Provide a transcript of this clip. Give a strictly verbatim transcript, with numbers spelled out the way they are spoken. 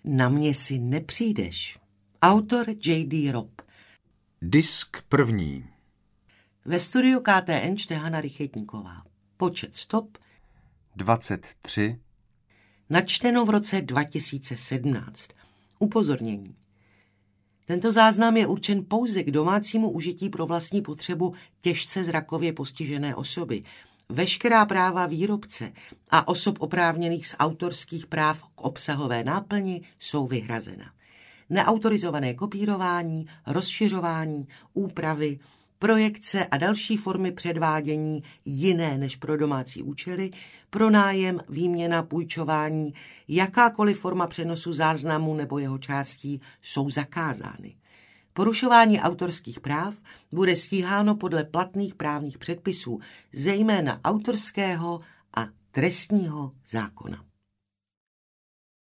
Na mě si nepřijdeš. Autor J D Robb. Disk první. Ve studiu K T N čte Hana Rychetníková. Počet stop dvacet tři. Načteno v roce dva tisíce sedmnáct. Upozornění. Tento záznam je určen pouze k domácímu užití pro vlastní potřebu těžce zrakově postižené osoby. Veškerá práva výrobce a osob oprávněných z autorských práv k obsahové náplni jsou vyhrazena. Neautorizované kopírování, rozšiřování, úpravy, projekce a další formy předvádění jiné než pro domácí účely, pronájem, výměna, půjčování, jakákoliv forma přenosu záznamu nebo jeho částí jsou zakázány. Porušování autorských práv bude stíháno podle platných právních předpisů, zejména autorského a trestního zákona.